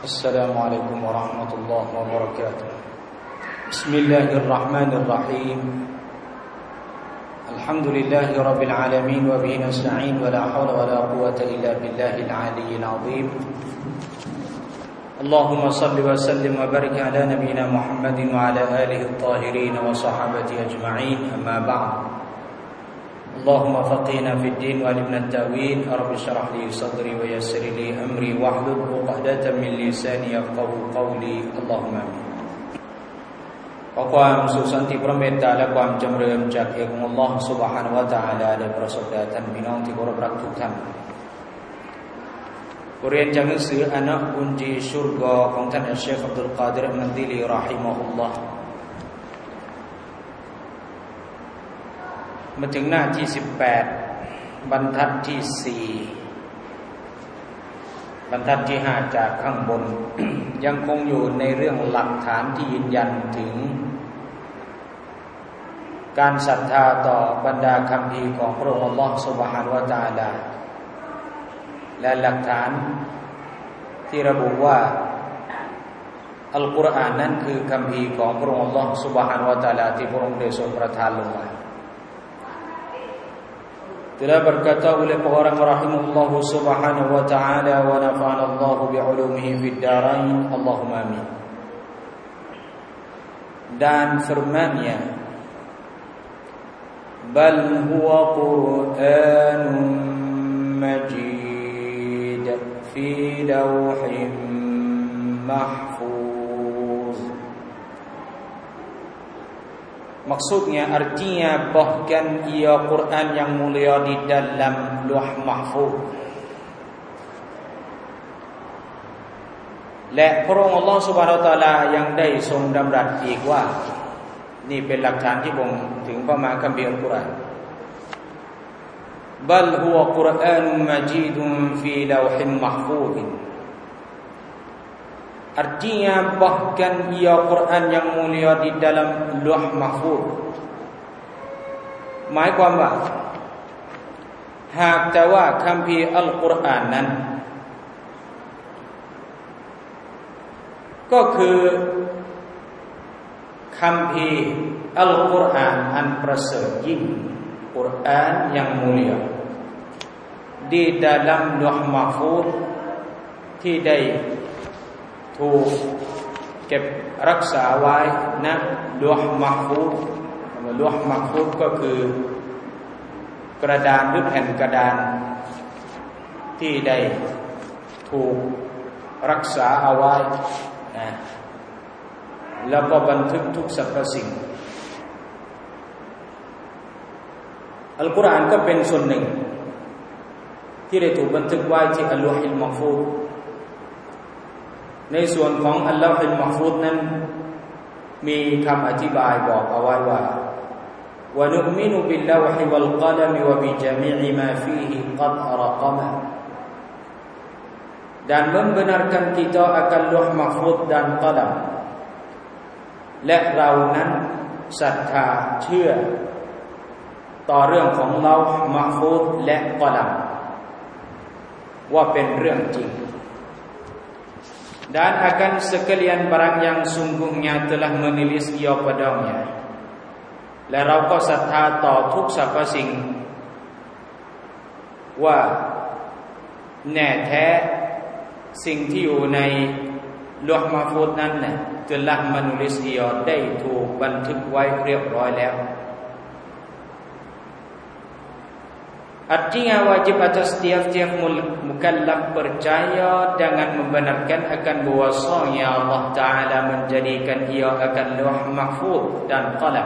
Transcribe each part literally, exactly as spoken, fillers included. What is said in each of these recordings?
السلام عليكم ورحمة الله وبركاته بسم الله الرحمن الرحيم الحمد لله رب العالمين وبه نستعين ولا حول ولا قوة إلا بالله العلي العظيم اللهم صل وسلم وبارك على نبينا محمد وعلى آله الطاهرين وصحابته أجمعين أما بعد اللهم فقهنا في الدين وعلمنا التأويل رب اشرح لي صدري ويسر لي أمري واحلل عقدة من لساني يفقهوا قولي اللهم آمين ขอความสุขสันติพระเมตตาและความจำเริญจากเอกองค์อัลลอฮฺซุบฮานะฮูวะตะอาลาได้ประสบแด่ท่านพี่น้องที่เคารพรักทุกท่านบทเรียนจากหนังสืออานะอุนจีชุรกอของท่านอัชเชคอับดุลกาดิรมันดิลีรอฮิมะฮุลลอฮ์มาถึงหน้าที่สิบแปดบรรทัดที่สี่บรรทัดที่ห้าจากข้างบน ยังคงอยู่ในเรื่องหลักฐานที่ยืนยันถึงการศรัทธาต่อบรรดาคัมภีร์ของพระองค์อัลลอฮฺซุบฮานะฮูวะตะอาลาและหลักฐานที่ระบุว่าอัลกุรอานนั้นคือคัมภีร์ของพระองค์อัลลอฮฺซุบฮานะฮูวะตะอาลาที่พระองค์ได้ทรงประทานลงมาtelah berkata oleh orang rahimahullah subhanahu wa ta'ala wa nafa'ana Allah bi'ulumihi fid darain Allahumma amin dan firman-Nya bal huwa Qur'anun majid fi lawhin mahfuz maksudnya artinya bahkan ia Quran yang mulia di dalam Lauh Mahfuz และพระองค์อัลลอฮฺ سبحانه และ تعالى ยังได้ทรงดำรัสอีกว่านี่เป็นหลักฐานที่บ่งถึงพระมหาคัมภีร์อัลกุรอาน bal huwa Qur'anun majidun fi lawhin mahfuz artinya bahkan ia Quran yang mulia di dalam Lauh Mahfuz หมายความว่าหากแต่ว่าคัมภีร์อัลกุรอานนั้นก็คือคัมภีร์อัลกุรอานอันประเสริฐยิ่งกุรอานyang mulia di dalam Lauh Mahfuz ที่ได้ถูกเก็บรักษาไว้ณลอฮ์มัหฟูซลอฮ์มัหฟูซก็คือกระดานหรือแผ่นกระดานที่ได้ถูกรักษาเอาไว้นะแล้วก็บันทึกทุกสรรพสิ่งอัลกุรอานก็เป็นส่วนหนึ่งที่ได้ถูกบันทึกไว้ที่อัลลอฮิลมัหฟูซในส่วนของอัลลอฮฺมัหฟูซนั้นมีคำอธิบายบอกเอาไว้ว่าวะนุอ์มินุบิลลอฮิวัลกะลัมวะบิญะมีอิมาฟีฮิกัดรกมะ dan membenarkan kita akan Lauh Mahfuz dan Qalam และเรานั้นศรัทธาเชื่อต่อเรื่องของลอฮ์มัหฟูซและกะลัมว่าเป็นเรื่องจริงdan akan sekalian barang yang sungguhnya telah menulis ia padanya และเราก็ศรัทธาต่อทุกสรรพสิ่งว่าแน่แท้สิ่งที่อยู่ในลอฮ์มัหฟูซนั้นน่ะ telah menulis ia ได้ถูกบันทึกไว้เรียบร้อยแล้วArtinya wajib atas setiap-tiap mukallaf percaya dengan membenarkan akan bahwasanya Allah Ta'ala menjadikan ia akan Lauh Mahfuz dan Qalam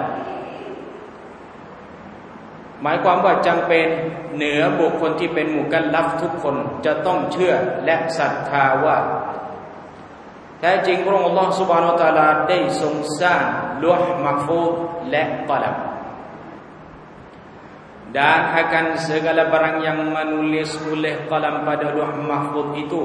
หมายความว่าจำเป็นเหนือบุคคลที่เป็นมุกัลลัฟทุกคนจะต้องเชื่อและศรัทธาว่าแท้จริงพระองค์อัลเลาะห์ซุบฮานะฮูวะตะอาลาได้ทรงสร้างลอฮ์มัหฟูซและกะลัมdan akan segala barang yang menulis oleh kalam pada Lauh Mahfuz itu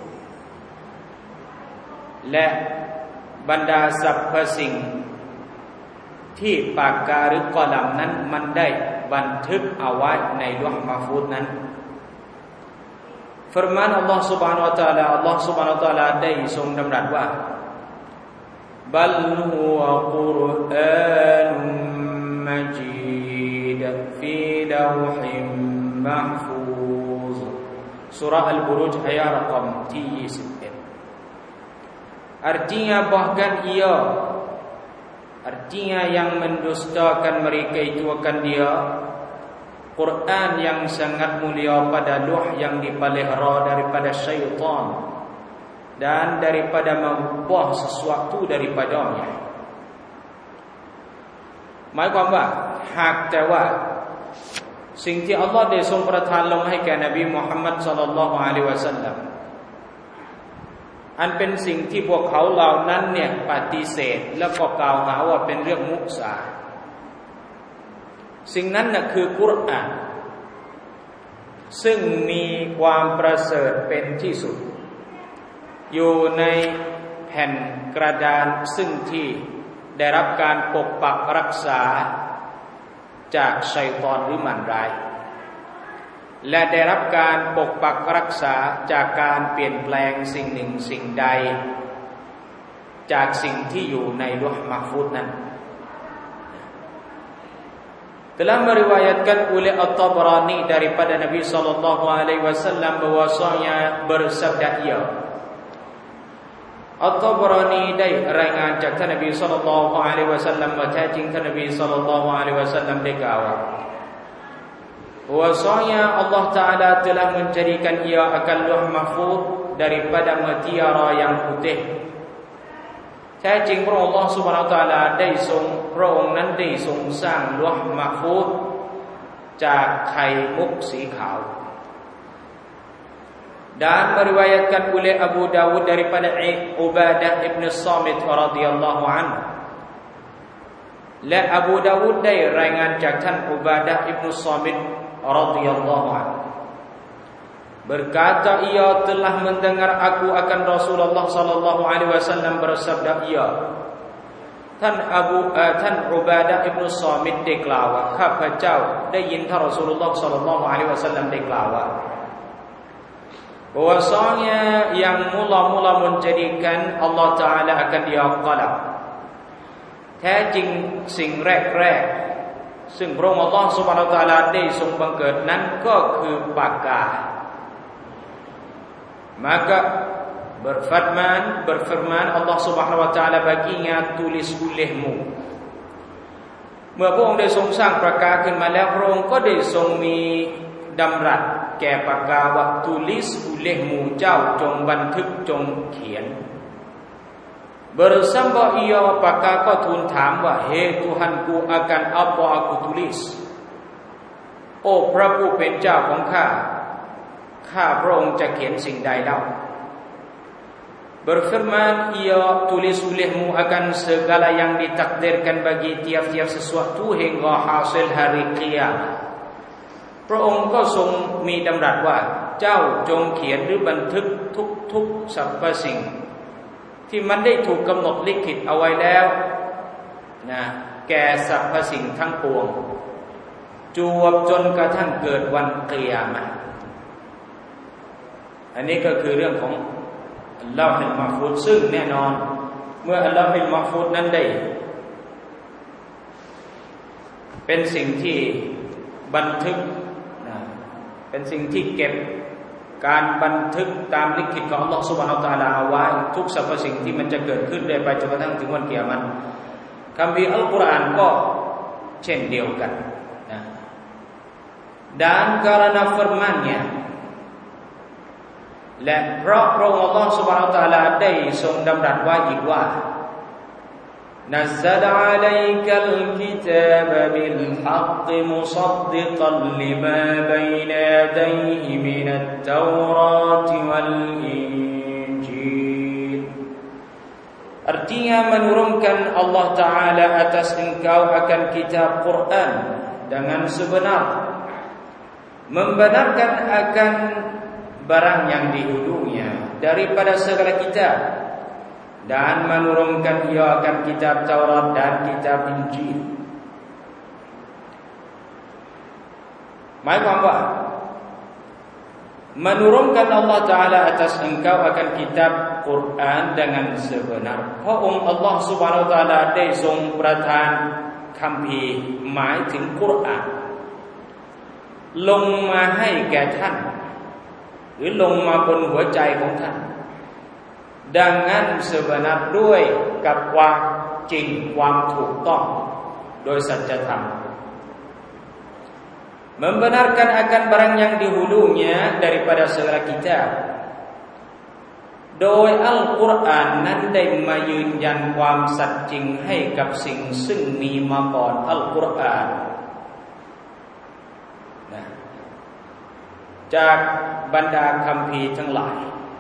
และบรรดาสรรพสิ่งที่ปากกาหรือกอลัมนั้นมันได้บันทึกเอาไว้ในลอฮ์มัหฟูซนั้น firman Allah Subhanahu wa taala Allah Subhanahu wa taalaได้ทรงดำรัสว่าบัลฮุวะกุรอานุมมัจีดฟีลาวฮิมมัหฟูซsurah Al-Buruj ayat rakamยี่สิบเอ็ด artinya bahkan ia artinya yang mendustakan mereka itu akan dia Quran yang sangat mulia pada Luh yang dipelihara daripada syaitan dan daripada mengubah sesuatu daripadanya. หมายความว่าหากแต่ว่าสิ่งที่อัลลอฮ์ได้ทรงประทานลงให้แก่นบีมุฮัมมัดศ็อลลัลลอฮุอะลัยฮิวะซัลลัมอันเป็นสิ่งที่พวกเขาเหล่านั้นเนี่ยปฏิเสธแล้วก็กล่าวหาว่าเป็นเรื่องมุสาสิ่งนั้นน่ะคือกุรอานซึ่งมีความประเสริฐเป็นที่สุดอยู่ในแผ่นกระดานซึ่งที่ได้รับการปกปักรักษาจากชัยฏอนหรือมารร้ายและได้รับการปกปักรักษาจากการเปลี่ยนแปลงสิ่งหนึ่งสิ่งใดจากสิ่งที่อยู่ในลอฮ์มัหฟูซนั้น telah meriwayatkan oleh At-Tabrani daripada Nabi sallallahu alaihi wasallam bahwasanya bersabda ia At-Tabrani ได้รายงานจากท่านนบีศ็อลลัลลอฮุอะลัยฮิวะซัลลัมว่าแท้จริงท่านนบีศ็อลลัลลอฮุอะลัยฮิวะซัลลัมได้กล่าวว่าbahwasanya Allah Taala telah menjadikan ia akan Lauh Mahfuz daripada mutiara yang putih แท้จริงพระองค์ Allah Subhanahu wa Taala ได้ทรงพระองค์นั้นได้ทรงสร้างลอฮ์มัหฟูซจากไข่มุกสีขาว dan meriwayatkan oleh Abu Dawud daripada Ubadah ibn Samit radhiyallahu anhu และ Abu Dawud ได้รายงานจากท่าน Ubadah ibn Samit radhiyallahu anhu berkata ia telah mendengar aku akan Rasulullah sallallahu alaihi wasallam bersabda iaท่านอบูท่านอุบาดะห์อิบนุซอมิตได้กล่าวว่าข้าพเจ้าได้ยินท่านรอซูลุลลอฮ์ศ็อลลัลลอฮุอะลัยฮิวะซัลลัมได้กล่าวว่าbahwasanya yang mula-mula menjadikan Allah Taala akan dia qalam แท้จริงสิ่งแรกๆซึ่งพระองค์ Allah Subhanahu wa Taala ได้ทรงบังเกิดนั้นก็คือปากกาmaka berfirman berfirman Allah Subhanahu wa taala baginya tulis olehmu เมื่อพระองค์ได้ทรงสร้างปากกาขึ้นมาแล้วพระองค์ก็ได้ทรงมีดำรัสแก่ปากกาว่า tulis olehmu เจ้าจงบันทึกจงเขียน bersama ia apakah kauทูลถามว่า Hei Tuhanku akan apa aku tulis โอ้พระผู้เป็นเจ้าของข้าข้าพระองค์จะเขียนสิ่งใดเล่า berfirman ia tulis olehmu akan segala yang ditakdirkan bagi tiap-tiap sesuatu hingga hasil hari kiamat พระองค์ก็ทรงมีดำรัสว่าเจ้าจงเขียนหรือบันทึกทุกๆสรรพสิ่งที่มันได้ถูกกำหนดลิขิตเอาไว้แล้วนะแก่สรรพสิ่งทั้งปวงจวบจนกระทั่งเกิดวันกิยามะห์อันนี้ก็คือเรื่องของอัลลอฮุลมัหฟูซซึ่งแน่นอนเมื่ออัลลอฮุลมัหฟูซนั้นได้เป็นสิ่งที่บันทึกนะเป็นสิ่งที่เก็บการบันทึกตามลิขิตของอัลลอฮฺซุบฮานะฮูวะตะอาลาเอาไว้ทุกสรรพสิ่งที่มันจะเกิดขึ้นได้ไปจนกระทั่งถึงวันกิยามะห์คัมภีร์อัลกุรอานก็เช่นเดียวกันนะ dan karena firman-Nya และเพราะพระองค์ Allah Subhanahu wa Taala ได้ทรงดำรัสไว้อีกว่า نزل عليك الكتاب بالحق مصدقا لما بين يديه من التوراة والإنجيل artinya menurunkan Allah Taala atas engkau akan kitab Quran dengan sebenar membenarkan akan barang yang dihulunya daripada segala kitab dan menurunkan ia akan kitab Taurat dan kitab Injil หมายความว่า menurunkan Allah Ta'ala atas engkau akan kitab Quran dengan sebenar. พระองค์ Allah Subhanahu Wa Ta'ala ได้ทรงประทานคัมภีร์หมายถึงกุรอานลงมาให้แก่ท่านหรือลงมาบนหัวใจของท่านดังนั้นsebenarด้วยกับความจริงความถูกต้องโดยสัจธรรมmembenarkan akan barang yang dihulunya daripada segala kitab โดยอัลกุรอานนั้นได้มายืนยันความสัตย์จริงให้กับสิ่งซึ่งมีมาก่อนอัลกุรอานนะจากบรรดาคัมภีร์ทั้งหลาย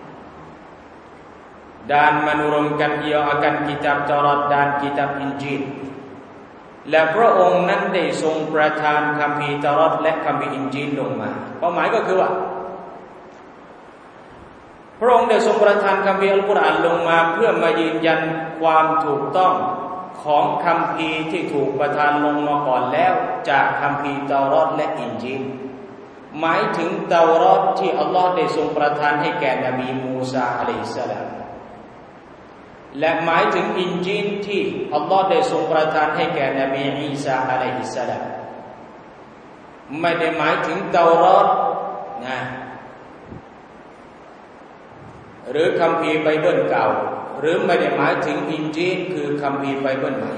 dan menurunkan ia akan kitab Taurat dan kitab Injil และพระองค์นั้นได้ทรงประทานคัมภีร์เตารอตและคัมภีร์อินจีลลงมาเป้าหมายก็คือว่าพระองค์ได้ทรงประทานคัมภีร์อัลกุรอานลงมาเพื่อมายืนยันความถูกต้องของคัมภีร์ที่ถูกประทานลงมาก่อนแล้วจากคัมภีร์เตารอตและอินจีลหมายถึงเตารอตที่อัลลอฮ์ได้ทรงประทานให้แก่นบีมูซาอะลัยฮิสสลามและหมายถึงอินจีลที่อัลลอฮ์ได้ทรงประทานให้แก่นบีอีสาอะลัยฮิสสลามไม่ได้หมายถึงเตารอตนะหรือคัมภีร์ไบเบิลเก่าหรือไม่ได้หมายถึงอินจีลคือคัมภีร์ไบเบิลใหม่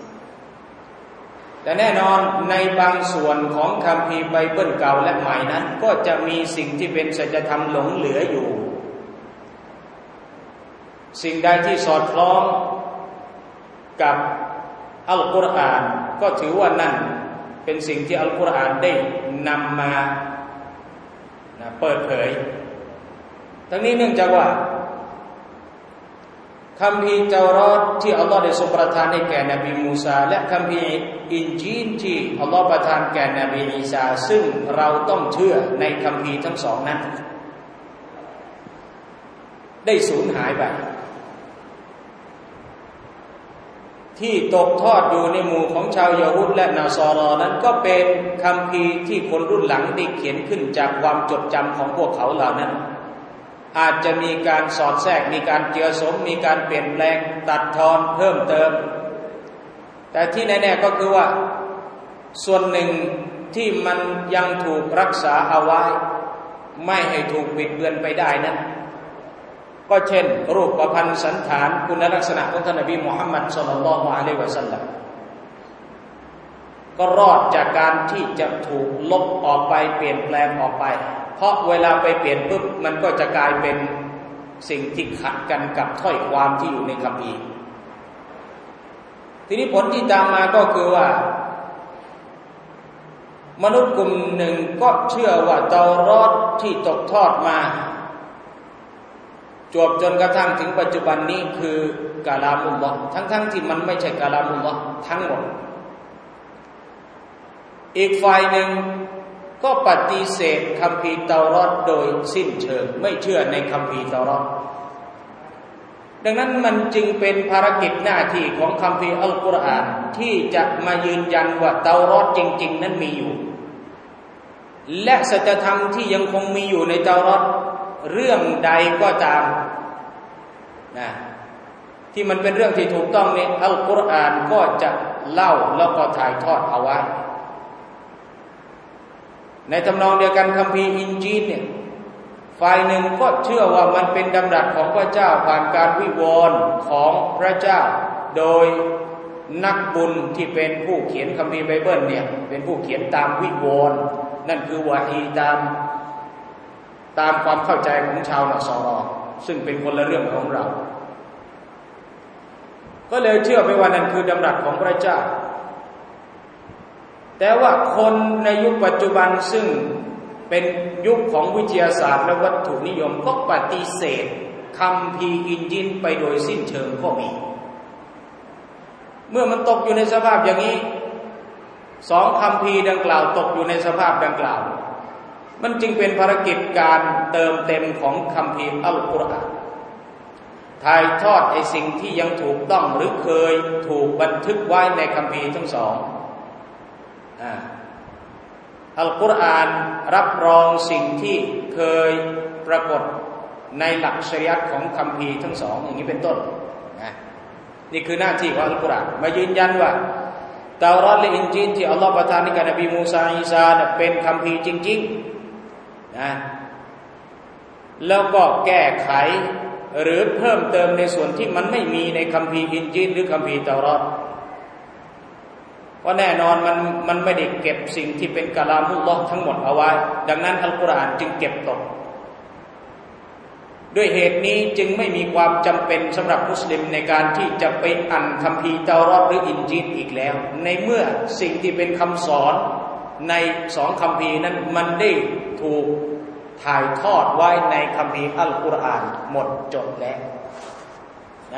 แต่แน่นอนในบางส่วนของคัมภีร์ไบเบิลเก่าและใหม่นั้นก็จะมีสิ่งที่เป็นสัจธรรมหลงเหลืออยู่สิ่งใดที่สอดคล้องกับอัลกุรอานก็ถือว่านั่นเป็นสิ่งที่อัลกุรอานได้นำมานะเปิดเผยทั้งนี้เนื่องจากว่าคัมภีร์เตารอตที่อัลลอฮ์ได้ทรงประทานให้แก่นบีมูซาและคัมภีร์อินจีลที่อัลลอฮ์ประทานแก่นบีอีสาซึ่งเราต้องเชื่อในคัมภีร์ทั้งสองนั้นได้สูญหายไปที่ตกทอดอยู่ในหมู่ของชาวยะฮูดและนาซอรอนั้นก็เป็นคัมภีร์ที่คนรุ่นหลังได้เขียนขึ้นจากความจดจำของพวกเขาเหล่านั้นอาจจะมีการสอดแทรกมีการเจือสมมีการเปลี่ยนแปลงตัดทอนเพิ่มเติมแต่ที่แน่ๆก็คือว่าส่วนหนึ่งที่มันยังถูกรักษาเอาไว้ไม่ให้ถูกบิดเบือนไปได้นั้นก็เช่นรูปประพันธ์สันฐานคุณลักษณะของท่านนบีมุฮัมมัดศ็อลลัลลอฮุอะลัยฮิวะซัลลัมก็รอดจากการที่จะถูกลบออกไปเปลี่ยนแปลงออกไปเพราะเวลาไปเปลี่ยนปุ๊บมันก็จะกลายเป็นสิ่งที่ขัดกันกับถ้อยความที่อยู่ในคัมภีร์ทีนี้ผลที่ตามมาก็คือว่ามนุษย์กลุ่มหนึ่งก็เชื่อว่าเตารอตที่ตกทอดมาจวบจนกระทั่งถึงปัจจุบันนี้คือกะลามุลลอฮ์ทั้งๆ ท, ที่มันไม่ใช่กะลามุลลอฮ์ทั้งหมดอีกฝ่ายหนึ่งก็ปฏิเสธคัมภีร์เตารอตโดยสิ้นเชิงไม่เชื่อในคัมภีร์เตารอตดังนั้นมันจึงเป็นภารกิจหน้าที่ของคัมภีร์อัลกุรอานที่จะมายืนยันว่าเตารอตจริงๆนั้นมีอยู่และสัจธรรมที่ยังคงมีอยู่ในเตารอตเรื่องใดก็ตามนะที่มันเป็นเรื่องที่ถูกต้องเนี่ยอัลกุรอานก็จะเล่าแล้วก็ถ่ายทอดเอาไว้ในทำนองเดียวกันคัมภีร์อินจีลเนี่ยฝ่ายหนึ่งก็เชื่อว่ามันเป็นดำรัสของพระเจ้าผ่านการวิวรณ์ของพระเจ้าโดยนักบุญที่เป็นผู้เขียนคัมภีร์ไบเบิลเนี่ยเป็นผู้เขียนตามวิวรณ์นั่นคือวะฮีตามตามความเข้าใจของชาวนัสรอซึ่งเป็นคนละเรื่องของเราก็เลยเชื่อไปว่านั่นคือดำรัสของพระเจ้าแต่ว่าคนในยุคปัจจุบันซึ่งเป็นยุคของวิทยาศาสตร์และวัตถุนิยมก็ปฏิเสธคัมภีร์อินจีลไปโดยสิ้นเชิงก็มีเมื่อมันตกอยู่ในสภาพอย่างนี้สองคัมภีร์ดังกล่าวตกอยู่ในสภาพดังกล่าวมันจึงเป็นภารกิจการเติมเต็มของคัมภีร์อัลกุรอานถ่ายทอดไอ้สิ่งที่ยังถูกต้องหรือเคยถูกบันทึกไว้ในคัมภีร์ทั้งสองอัลกุรอานรับรองสิ่งที่เคยปรากฏในหลักชะรีอะห์ของคัมภีร์ทั้งสองอย่างนี้เป็นต้นนะนี่คือหน้าที่ของอัลกุรอานมายืนยันว่าเตารอตและอินจีลที่อัลลอฮฺประทานให้กับนบีมูซาอีซาเป็นคัมภีร์จริงๆนะแล้วก็แก้ไขหรือเพิ่มเติมในส่วนที่มันไม่มีในคัมภีร์อินจีลหรือคัมภีร์เตารอตเพราะแน่นอนมันมันไม่ได้เก็บสิ่งที่เป็นกะลามุลลอฮ์ทั้งหมดเอาไว้ดังนั้นอัลกุรอานจึงเก็บตกด้วยเหตุนี้จึงไม่มีความจำเป็นสำหรับมุสลิมในการที่จะไปอ่านคัมภีร์เตารอตหรืออินจีลอีกแล้วในเมื่อสิ่งที่เป็นคำสอนในสองคัมภีร์นั้นมันได้ถูกถ่ายทอดไว้ในคัมภีร์อัลกุรอานหมดจดแล้วนะ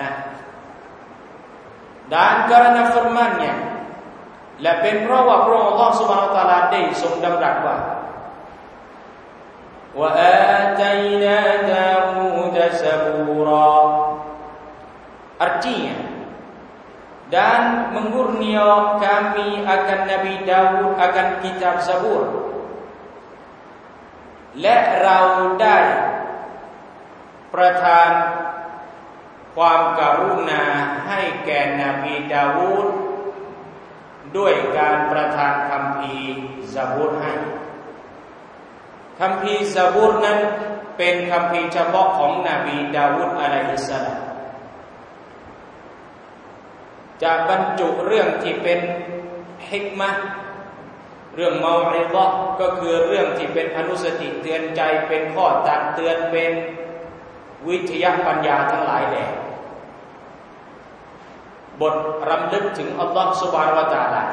Dan karena firman-Nya และเป็นเพราะว่าพระองค์ Allah Subhanahu Wa Taala ได้ทรงดำรัสว่า Wa atayna Dawud Zabura artinya dan mengurnia kami akan Nabi Dawud akan kitab Zabur และเราได้ประทานความกรุณาให้แก่นบีดาวูดด้วยการประทานคัมภีร์ซะบูรให้คัมภีร์ซะบูรนั้นเป็นคัมภีร์เฉพาะของนบีดาวูดอะลัยฮิสสลามจะบรรจุเรื่องที่เป็นฮิกมะห์เรื่องเมาอิซะห์ก็คือเรื่องที่เป็นอนุสติเตือนใจเป็นข้อตักเตือนเป็นวิทยาปัญญาทั้งหลายแหละบทรำลึกถึงอัลลอฮฺซุบฮานะฮูวะตะอาลา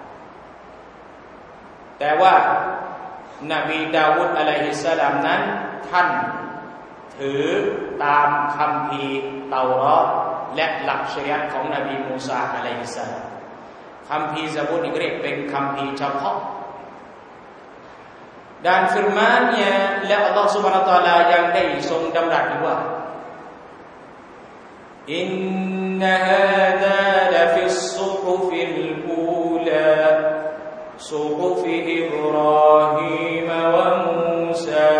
แต่ว่านบีดาวูดอะลัยฮิสสลามนั้นท่านถือตามคัมภีร์เตารอตและหลักชะรีอะห์ของนบีมูซาอะลัยฮิสสลามคัมภีร์ซะบูรนี่เรียกเป็นคัมภีร์เฉพาะdan firman-Nya และอัลลอฮฺ Subhanahu Wa Taala ยังได้ทรงดำรัสว่าอินนะฮาซาละฟิศซุฮุฟิลอูลาซุฮุฟิอิบราฮีมวะมูซา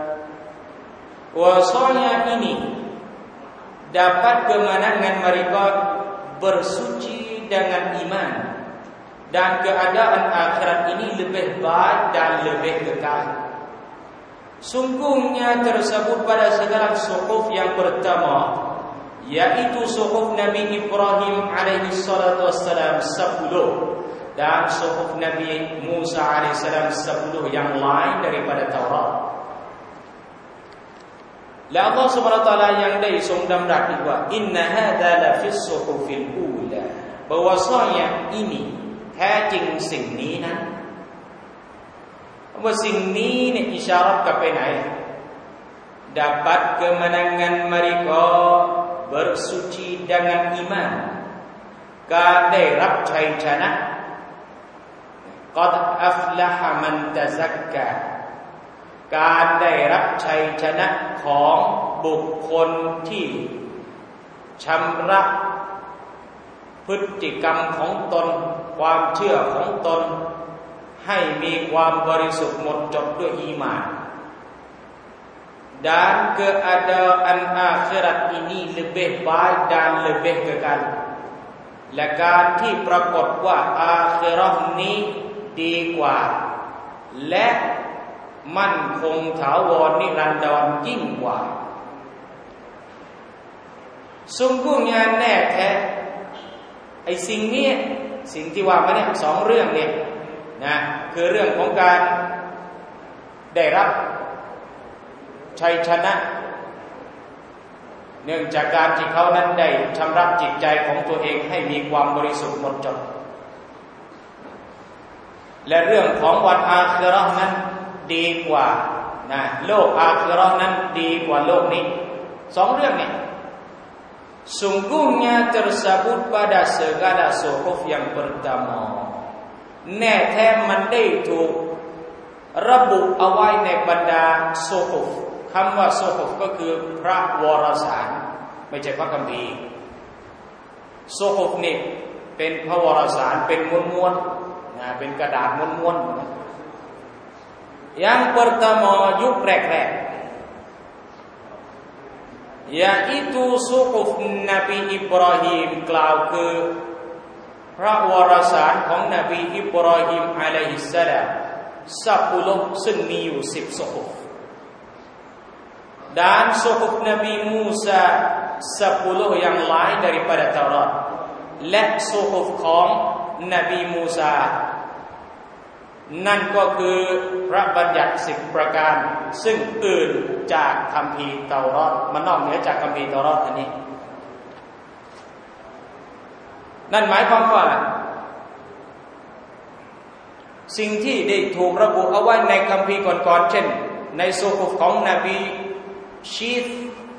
Wasanya ini dapat kemenangan mereka bersuci dengan iman dan keadaan akhirat ini lebih baik dan lebih kekal. Sungguhnya tersebut pada segala suhuf yang pertama, yaitu suhuf Nabi Ibrahim alaihi salatu wassalam sepuluh dan suhuf Nabi Musa alaihi salam sepuluh yang lain daripada Taurat. La Allah Subhanahu wa taala yangได้ทรงดำรัสอีกว่า Inna hadza la fi suhufil ula bahwasanya iniแท้จริงสิ่งนี้นะว่าสิ่งนี้เนี่ยอิชารัตกลับไปไหน dapat kemenangan mereka bersuci dengan iman การได้รับชัยชนะ qad aflaha man tazakka การได้รับชัยชนะของบุคคลที่ชำระพฤติกรรมของตนความเชื่อของตนให้มีความบริสุทธิ์หมดจดด้วยอีหม่าน dan keadaan akhirat ini lebih baik dan lebih kekal และการที่ปรากฏว่าอาคิเราะห์นี้ดีกว่าและมั่นคงถาวรนิรันดรยิ่งกว่า sungguhnya แน่แท้ไอ้สิ่งนี้สิ่งที่ว่ามาเนี่ยสองเรื่องเนี่ยนะคือเรื่องของการได้รับชัยชนะเนื่องจากการที่เขานั้นได้ชำระจิตใจของตัวเองให้มีความบริสุทธิ์หมดจดและเรื่องของวันอาคิเราะห์นั้นดีกว่านะโลกอาคิเราะห์นั้นดีกว่าโลกนี้สองเรื่องเนี่ยSungguhnya tersebut pada segala suhuf yang pertama แน่แท้มันได้ถูกระบุเอาไว้ในบรรดาสุฮุฟคำว่าสุฮุฟก็คือพระวารสารไม่ใช่พระคัมภีร์สุฮุฟนี่เป็นพระวารสารเป็นม้วนๆนะเป็นกระดาษม้วนๆ Yang pertama yuk rek-rek, yaitu suhuf Nabi Ibrahim, กล่าวคือพระวารสารของนบีอิบราฮิมอะลัยฮิสสลามsepuluh ซึ่งมีอยู่สิบสุฮุฟ dan suhuf Nabi Musa sepuluh yang lain daripada Taurat และสุฮุฟของนบีมูซานั่นก็คือพระบัญญัติสิบประการซึ่งอื่นจากคัมภีร์เตารอดมันนอกเหนือจากคัมภีร์เตารอดอันนี้นั่นหมายความว่าสิ่งที่ได้ถูกระบุเอาไว้ในคัมภีร์ก่อนๆเช่นในสุฮุฟของนบีชีฟ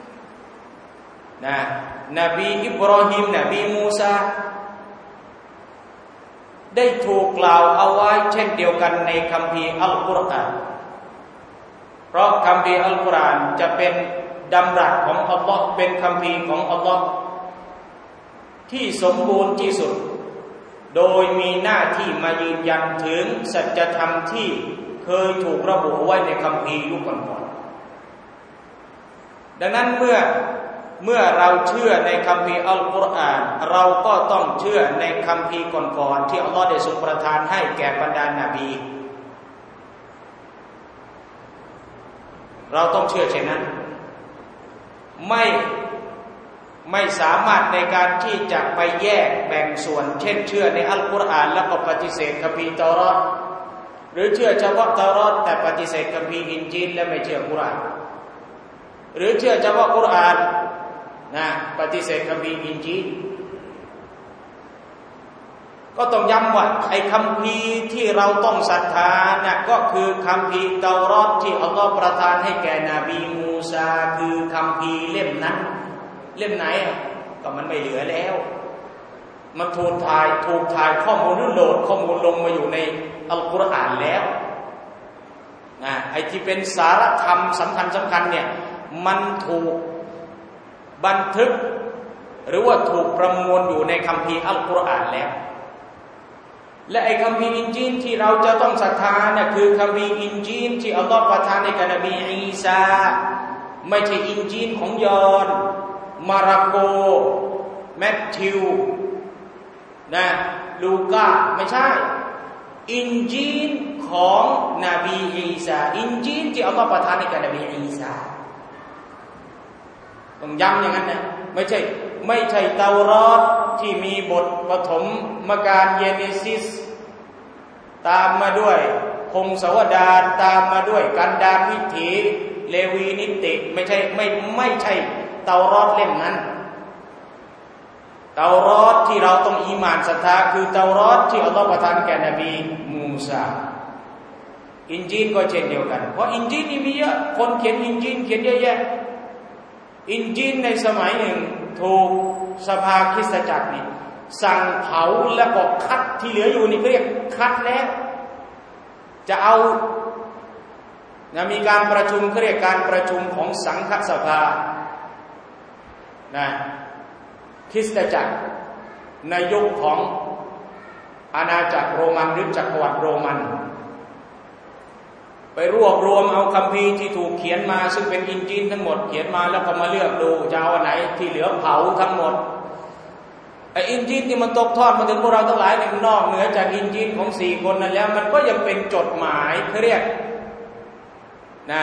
นะนบีอิบราฮิมนบีมูซาได้ถูกกล่าวเอาไว้เช่นเดียวกันในคัมภีร์อัลกุรอานเพราะคัมภีร์อัลกุรอานจะเป็นดำรัสของอัลลอฮ์เป็นคัมภีร์ของอัลลอฮ์ที่สมบูรณ์ที่สุดโดยมีหน้าที่มายืนยันถึงสัจธรรมที่เคยถูกระบุไว้ในคัมภีร์ยุคก่อนๆดังนั้นเมื่อเมื่อเราเชื่อในคัมภีร์อัลกุรอานเราก็ต้องเชื่อในคัมภีร์ก่อนๆที่อัลลอฮ์ได้ทรงประทานให้แก่บรรดานาบีเราต้องเชื่อเช่นนั้นไม่ไม่สามารถในการที่จะไปแยกแบ่งส่วนเช่นเชื่อในอัลกุรอานแล้วก็ปฏิเสธคัมภีร์เตารอดหรือเชื่อเฉพาะเตารอดแต่ปฏิเสธคัมภีร์อินจีลและไม่เชื่อกุรอานหรือเชื่อเฉพาะกุรอานนะปฏิเสธคัมภีร์อินจีลก็ต้องย้ำว่าไอ้คัมภีร์ที่เราต้องศรัทธานะก็คือคัมภีร์เตารอดที่อัลลอฮ์ประทานให้แก่นบีมูซาคือคัมภีร์เล่มนั้นเล่มไหนอ่ะก็มันไม่เหลือแล้วมันถูกถ่ายถูกถ่ายข้อมูลหรือโหลดข้อมูลลงมาอยู่ในอัลกุรอานแล้วนะไอ้ที่เป็นสาระธรรมสำคัญสำคัญเนี่ยมันถูกบันทึกหรือว่าถูกประมวลอยู่ในคัมภีร์อัลกุรอานแล้วและไอ้คัมภีร์อินจีลที่เราจะต้องศรัทธาเนี่ยคือคัมภีร์อินจีลที่อัลลอฮฺประทานให้กับนบีอีสาไม่ใช่อินจีลของยอห์นมาระโกแมทธิวนะลูกาไม่ใช่อินจีลของนบีอีสาอินจีลที่อัลลอฮฺประทานให้กับนบีอีสาต้องย้ำอย่างนั้นนะไม่ใช่ไม่ใช่เตารอดที่มีบทปฐมมกาลเยเนซิสตามมาด้วยพงศาวดารตามมาด้วยกันดารวิถีเลวีนิติไม่ใช่ไม่ไม่ใช่เตารอดเล่มนั้นเตารอดที่เราต้องอีหม่านศรัทธาคือเตารอดที่อัลลอฮฺประทานแก่นบีมูซาอินจีลก็เช่นเดียวกันเพราะอินจีลนี่มีเยอะคนเขียนอินจีลเขียนเยอะแยะอินจีลในสมัยหนึ่งถูกสภาคริสตจักรนี่สั่งเผาแล้วก็คัดที่เหลืออยู่นี่เรียกคัดแล้วจะเอานะมีการประชุมเขาเรียกการประชุมของสังฆสภานะคริสตจักรในยุคของอาณาจักรโรมันหรือจักรวรรดิโรมันไปรวบรวมเอาคัมภีร์ที่ถูกเขียนมาซึ่งเป็นอินจีลทั้งหมดเขียนมาแล้วก็มาเลือกดูจะเอาอันไหนที่เหลือเผาทั้งหมดไอ้อินจีลที่มันตกทอดมาถึงพวกเราทั้งหลายในนอกเหนือจากอินจีลของสี่คนนั้นแล้วมันก็ยังเป็นจดหมายเขาเรียกนะ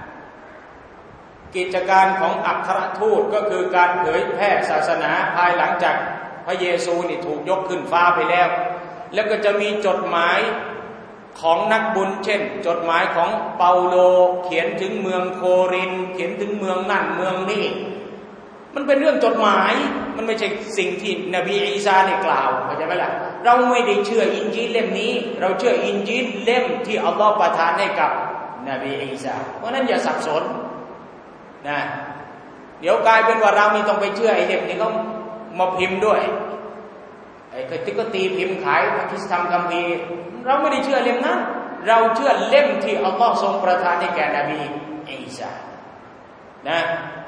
กิจการของอัครทูตก็คือการเผยแพร่ศาสนาภายหลังจากพระเยซูนี่ถูกยกขึ้นฟ้าไปแล้วแล้วก็จะมีจดหมายของนักบุญเช่นจดหมายของเปาโลเขียนถึงเมืองโครินธ์เขียนถึงเมืองนั่นเมืองนี้มันเป็นเรื่องจดหมายมันไม่ใช่สิ่งที่นบีอีสาได้กล่าวเข้าใจไหมล่ะเราไม่ได้เชื่ออินจีลเล่มนี้เราเชื่ออินจีลเล่มที่อัลลอฮฺประทานให้กับนบีอีสาเพราะนั้นอย่าสับสนนะเดี๋ยวกลายเป็นว่าเรานี่ต้องไปเชื่อไอ้เล่มนี้เขามาพิมพ์ด้วยไอ้ที่ก็ตีพิมพ์ขายพระคริสตธรรมคัมภีร์เราไม่ได้เชื่อเล่มนั้นเราเชื่อเล่มที่อัลลอฮ์ทรงประทานให้แก่นบีอีสานะ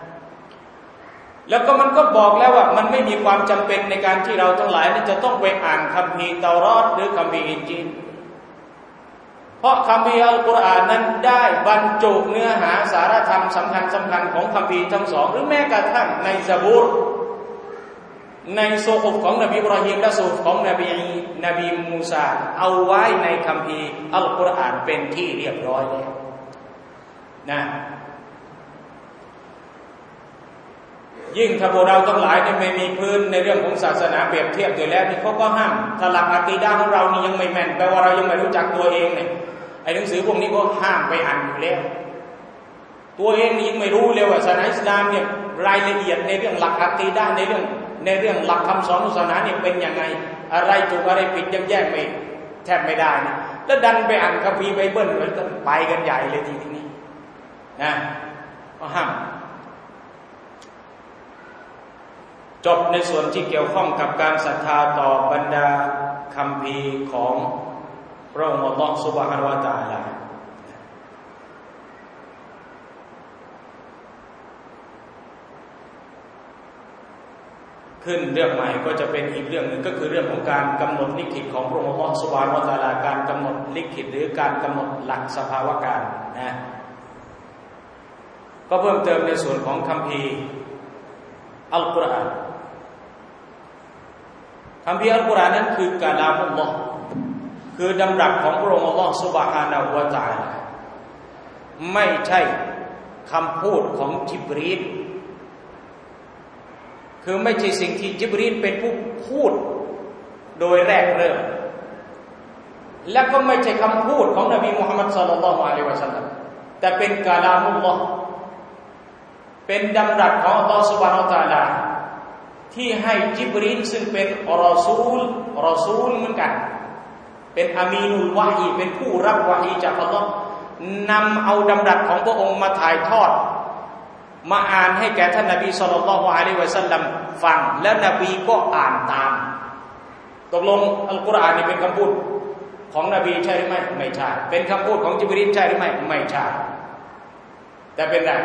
แล้วก็มันก็บอกแล้วว่ามันไม่มีความจำเป็นในการที่เราทั้งหลายจะต้องไปอ่านคัมภีร์เตารอดหรือคัมภีร์อินจีลเพราะคัมภีร์อัลกุรอานนั้นได้บรรจุเนื้อหาสาระธรรมสำคัญสำคัญของคัมภีร์ทั้งสองหรือแม้กระทั่งในซะบูรในโซกุฟของนบีอิบราฮิมและโซกุฟของนบีนบีมูซาเอาไว้ในคัมภีร์อัลกุรอานเป็นที่เรียบร้อยแล้วนะยิ่งถ้าพวกเราทั้งหลายเนี่ยไม่มีพื้นในเรื่องของศาสนาเปรียบเทียบอยู่แล้วนี่เขาก็ห้ามถ้าหลักอะกีดะห์ของเรานี่ยังไม่แม่นแปลว่าเรายังไม่รู้จักตัวเองเนี่ยไอ้หนังสือพวกนี้ก็ห้ามไปอ่านอยู่แล้วตัวเองนี่ยังไม่รู้เลยว่าศาสนาอิสลามเนี่ยรายละเอียดในเรื่องหลักอะกีดะห์ในเรื่องในเรื่องหลักคำสอนของศาสนาเนี่ยเป็นยังไงอะไรถูกอะไรผิดยังแยกไม่แทบไม่ได้นะแล้วดันไปอ่านคัมภีร์ไบเบิลมันก็ไปกันใหญ่เลยทีนี้นะก็ห้ามจบในส่วนที่เกี่ยวข้องกับการศรัทธาต่อบรรดาคัมภีร์ของพระองค์อัลเลาะห์ซุบฮานะฮูวะตะอาลาขึ้นเรื่องใหม่ก็จะเป็นอีกเรื่องหนึ่งก็คือเรื่องของการกำหนดลิขิตของพระองค์อัลเลาะห์ซุบฮานะฮูวะตะอาลาการกำหนดลิขิตหรือการกำหนดหลักสภาวะการนะก็เพิ่มเติมในส่วนของคัมภีร์อัลกุรอานคัมภีร์อัลกุรอานนั้นคือกะลามุลลอฮ์คือดำรัสของพระองค์อัลเลาะห์ซุบฮานะฮูวะตะอาลาไม่ใช่คำพูดของญิบรีลคือไม่ใช่สิ่งที่ญิบรีลเป็นผู้พูดโดยแรกเริ่มและก็ไม่ใช่คำพูดของนบีมุฮัมมัดศ็อลลัลลอฮุอะลัยฮิวะซัลลัมแต่เป็นกะลามุลลอฮ์เป็นดำรัสของอัลเลาะห์ซุบฮานะฮูวะตะอาลาที่ให้ญิบรีลซึ่งเป็นรอซูลรอซูลเหมือนกันเป็นอามีนุลวะฮีเป็นผู้รับวะฮีจากอัลเลาะห์นำเอาดำรัสของพระองค์มาถ่ายทอดมาอ่านให้แก่ท่านนบีศ็อลลัลลอฮุอะลัยฮิวะซัลลัมฟังแล้วนบีก็อ่านตามตกลงอัลกุรอานนี่เป็นคำพูดของนบีใช่หรือไม่ไม่ใช่เป็นคำพูดของญิบรีลใช่หรือไม่ไม่ใช่แต่เป็นอะไร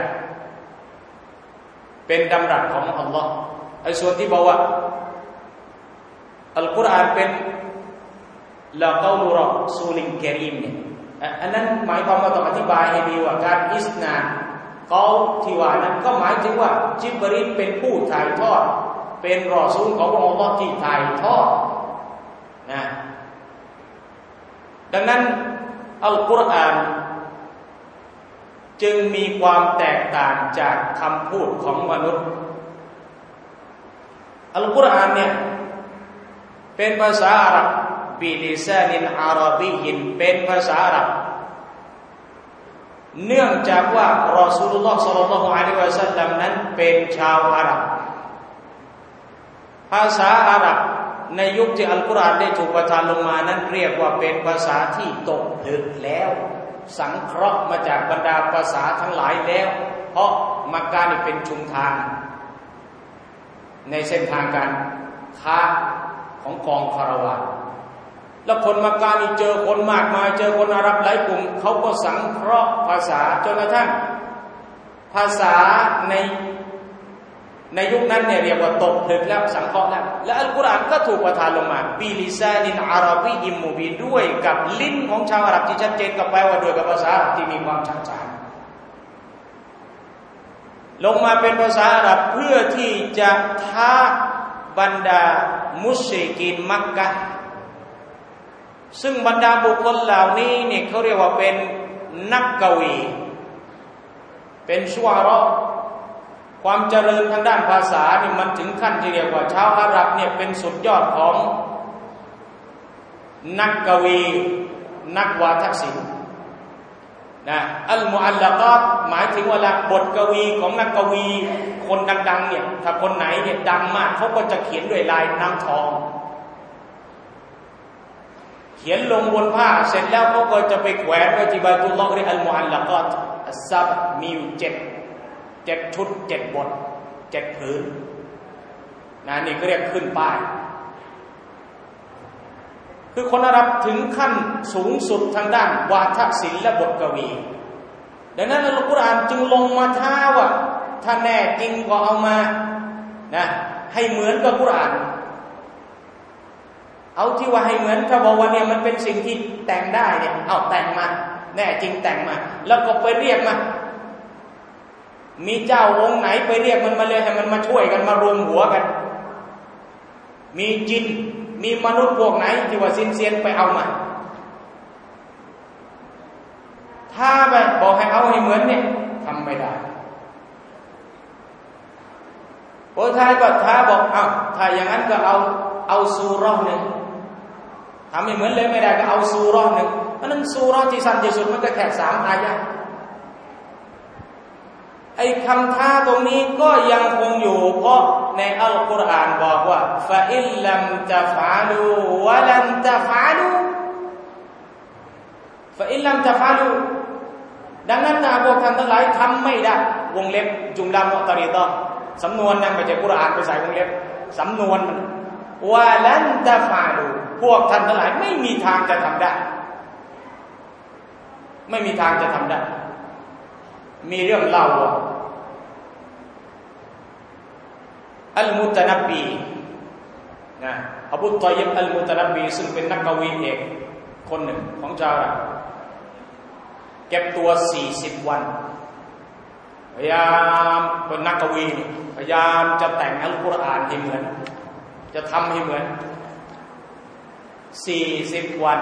เป็นดำรัสของอัลลอฮ์ไอ้ส่วนที่บอกว่าอัลกุรอานเป็นละกอลุรอซูลินกะรีมเนี่ยอันนั้นหมายความว่าต้องอธิบายให้ดีว่าการอิสนาดเกาที่ว่านั้นก็หมายถึงว่าญิบรีลเป็นผู้ถ่ายทอดเป็นรอซูลของอัลลอฮ์ที่ถ่ายทอดนะดังนั้นอัลกุรอานจึงมีความแตกต่างจากคำพูดของมนุษย์อัลกุรอานเนี่ยเป็นภาษาอาหรับบิลิซานินอาหรับียินเป็นภาษาอาหรับเนื่องจากว่ารอซูลุลลอฮ์ศ็อลลัลลอฮุอะลัยฮิวะซัลลัมนั้นเป็นชาวอาหรับภาษาอาหรับในยุคที่อัลกุรอานได้ถูกประทานลงมานั้นเรียกว่าเป็นภาษาที่ตกผลึกแล้วสังเคราะห์มาจากบรรดาภาษาทั้งหลายแล้วเพราะมักกะนี่เป็นชุมทางในเส้นทางการค้าของกองคาราวานแล้วคนมักกะนี่เจอคนมากมายเจอคนอาหรับหลายกลุ่มเขาก็สังเคราะห์ภาษาจนกระทั่งภาษาในในยุคนั้นเนี่ยเรียกว่าตกผลึกแล้วสังเคราะห์แล้วและอัลกุรอานก็ถูกประทานลงมาบิลิซานินอาหรับียิมมุบีนด้วยกับลิ้นของชาวอาหรับที่ชัดเจนก็แปลว่าด้วยกับภาษาที่มีความชัดเจนลงมาเป็นภาษาอาหรับเพื่อที่จะท้าบรรดามุชริกีนมักกะห์ซึ่งบรรดาบุคคลเหล่านี้เนี่ยเขาเรียกว่าเป็นนักกวีเป็นชัวเราะห์ความเจริญทางด้านภาษานี่มันถึงขั้นที่เรียกว่าชาวอาหรับเนี่ยเป็นสุดยอดของนักกวีนักวาทศิลป์นะอัลมุอัลลักาตหมายถึงว่าบทกวีของนักกวีคนดังๆเนี่ยถ้าคนไหนเนี่ยดังมากเขาก็จะเขียนด้วยลายน้ำทองเขียนลงบนผ้าเสร็จแล้วเขาก็จะไปแขวนไว้ที่บัยตุลลอฮ์เรียกอัลมุอัลลักาตอัสซับมีอยู่เจ็ดเจ็ดชุดเจ็ดบทเจ็ดผืนนะนี่ก็เรียกขึ้นป้ายคือคนอาหรับถึงขั้นสูงสุดทางด้านวาทศิลป์และบทกวีดังนั้นอัลกุรอานจึงลงมาท้าว่าถ้าแน่จริงก็เอามานะให้เหมือนกับกุรอานเอาที่ว่าให้เหมือนถ้าบอกว่าเนี่ยมันเป็นสิ่งที่แต่งได้เนี่ยเอาแต่งมาแน่จริงแต่งมาแล้วก็ไปเรียกมามีเจ้าองค์ไหนไปเรียกมันมาเลยให้มันมาช่วยกันมารวมหัวกันมีจินมีมนุษย์พวกไหนที่ว่าซินเซียนไปเอามาถ้าแบบบอกให้เอาให้เหมือนเนี่ยทำไม่ได้โอ้ท้ายก็ท้าบอกเอาถ้าอย่างนั้นก็เอาเอาซูเราะห์หนึ่งทำให้เหมือนเลยไม่ได้ก็เอาซูเราะห์หนึ่งเพราะนั้นซูเราะห์ที่สั้นที่สุดมันก็แค่สามอายะห์ไอ้คำท้าตรงนี้ก็ยังคงอยู่เพราะในอัลกุรอานบอกว่าฟะอิลลัมตัฟอะลูวะลันตัฟอะลูฟะอิลลัมตัฟอะลูดังนั้นถ้าพวกท่านทั้งหลายทำไม่ได้วงเล็บจุมลามุตะริดะห์สำนวนนั้นไม่ใช่กุรอานไปใส่วงเล็บสำนวนมันวะลันตัฟอะลูพวกท่านทั้งหลายไม่มีทางจะทำได้ไม่มีทางจะทำได้มีเรื่องเล่าว่าอัลมุตะนับบีนะอบูฏอยบอัลมุตะนับบีซึ่งเป็นนักกวีเอกคนหนึ่งของชาวอาหรับเก็บตัวสี่สิบวันพยายามเป็นนักกวีพยายามจะแต่งอัลกุรอานให้เหมือนจะทำให้เหมือนสี่สิบวัน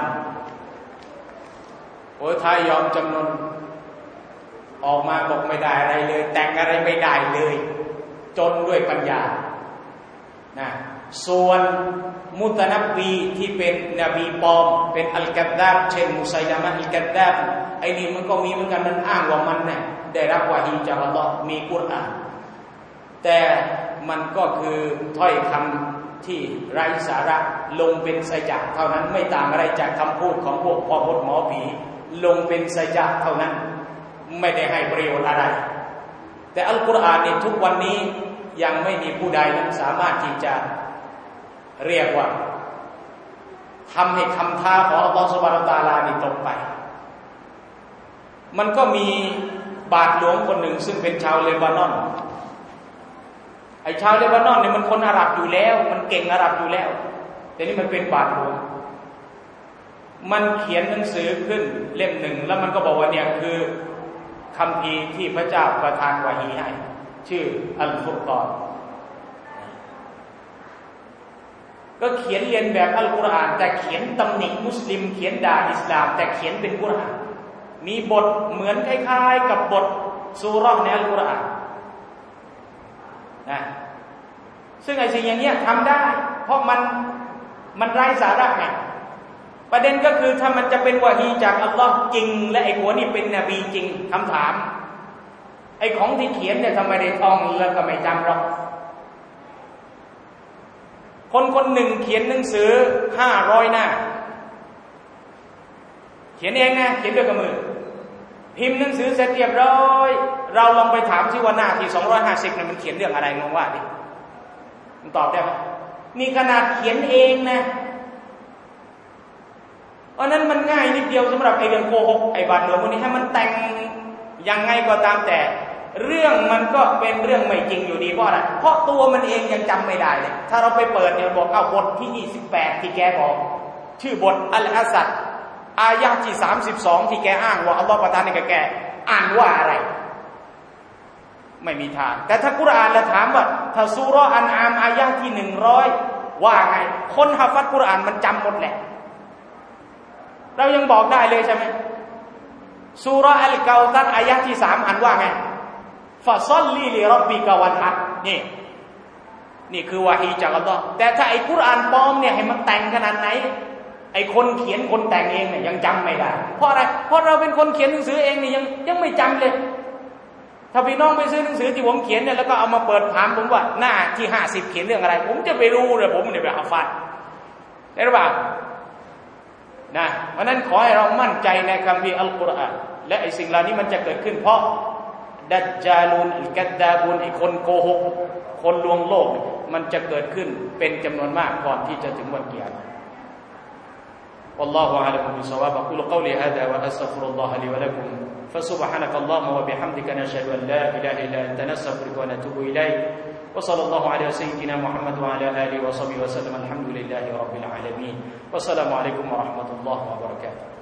โอ้ยท้ายยอมจำนนออกมาบอกไม่ได้อะไรเลยแต่งอะไรไม่ได้เลยจนด้วยปัญญานะส่วนมุตะนับบีที่เป็นนบีปลอมเป็นอัลกัดดาบเช่นมุซัยละมะฮ์อัลกัดดาบไอ้นี่มันก็มีเหมือนกันมันอ้างว่ามันเนี่ยได้รับวะฮีจากอัลเลาะห์มีกุรอานแต่มันก็คือถ้อยคำที่ไร้สาระลงเป็นไสยะห์เท่านั้นไม่ต่างอะไรจากคำพูดของพวกพ่อมดหมอผีลงเป็นไสยะห์เท่านั้นไม่ได้ให้ประโยชน์อะไรแต่อัลกุรอานเนี่ยทุกวันนี้ยังไม่มีผู้ใดนั้นสามารถที่จะเรียกว่าทำให้คำท้าของอัลลอฮฺซุบฮานะฮูวะตะอาลานี่ตกไปมันก็มีบาทหลวงคนหนึ่งซึ่งเป็นชาวเลบานอนไอ้ชาวเลบานอนเนี่ยมันคนอาหรับอยู่แล้วมันเก่งอาหรับอยู่แล้วแต่นี่มันเป็นบาทหลวงมันเขียนหนังสือขึ้นเล่มหนึ่งแล้วมันก็บอกว่าเนี่ยคือคัมภีร์ที่พระเจ้าประทานวะฮีให้ชื่ออัลฟุรกานก็เขียนเรียนแบบอัลกุรอานแต่เขียนตำหนิมุสลิมเขียนด่าอิสลามแต่เขียนเป็นกุรอานมีบทเหมือนคล้ายๆกับบทซูเราะห์ในอัลกุรอานนะซึ่งไอ้สิ่งอย่างนี้ทำได้เพราะมันมันไร้สาระไงประเด็นก็คือถ้ามันจะเป็นวะฮีจากอัลลอฮ์จริงและไอ้หัวนี่เป็นนบีจริงคำถามไอ้ของที่เขียนเนี่ยทำไมได้ท่องแล้วก็ไม่จำหรอกคนคนหนึ่งเขียนหนังสือห้าร้อยหน้าเขียนเองนะเขียนด้วยกับมือพิมพ์หนังสือเสร็จเรียบร้อยเราลองไปถามที่ว่าหน้าที่สองร้อยห้าสิบเนี่ยมันเขียนเรื่องอะไรงงว่าดิมันตอบได้ไหมนี่ขนาดเขียนเองนะเพราะนั้นมันง่ายนิดเดียวสำหรับไอ้เรื่องโกหกไอ้บาดหลวงพวกนี้ให้มันแต่งยังไงก็ตามแต่เรื่องมันก็เป็นเรื่องไม่จริงอยู่ดีเพราะอะไรเพราะตัวมันเองยังจำไม่ได้เลยถ้าเราไปเปิดเนี่ยบอกเอาบทที่ยี่สิบแปดที่แกบอกชื่อบทอัลอาซัดอายะห์ที่สามสิบสองที่แกอ้างว่าอัลลอฮฺประทานให้แกแกอ่านว่าอะไรไม่มีทางแต่ถ้ากุรอานเราถามว่าถ้าซูเราะห์อันอามอายะห์ที่หนึ่งร้อยว่าไงคนฮะฟัดกุรอานมันจำหมดแหละเรายังบอกได้เลยใช่ไหมซูเราะห์อัลกาวซัรอายะห์ที่สามอ่านว่าไงฟะซัลลีลิร็อบบิกะวันฮักนี่นี่คือวะฮีจากอัลลอฮ์แต่ถ้าไอ้กุรอานปลอมเนี่ยให้มันแต่งขนาดไหนไอ้คนเขียนคนแต่งเองเนี่ยยังจำไม่ได้เพราะอะไรเพราะเราเป็นคนเขียนหนังสือเองเนี่ยยังยังไม่จำเลยถ้าพี่น้องไปซื้อหนังสือที่ผมเขียนเนี่ยแล้วก็เอามาเปิดถามผมว่าหน้าที่ห้าสิบเขียนเรื่องอะไรผมจะไปรู้เลยผมเนี่ยไปฮะฟัดได้หรือเปล่านะเพราะนั้นขอให้เรามั่นใจในคัมภีร์อัลกุรอานและไอ้สิ่งเหล่านี้มันจะเกิดขึ้นเพราะดัจจาลูนอิกัดดาบูนไอ้คนโกหกคนลวงโลกมันจะเกิดขึ้นเป็นจำนวนมากก่อนที่จะถึงวันกิยามะห์ والله أعلم بالصواب أقول قولي هذا وأستغفر الله لي ولكم فسبحانك اللهم وبحمدك نشهد أن لا إله إلا أنت نستغفرك ونتوب إليك وصلى الله على سيدنا محمد وعلى آله وصحبه وسلم الحمد لله لله رب العالمين والسلام عليكم ورحمة الله وبركاته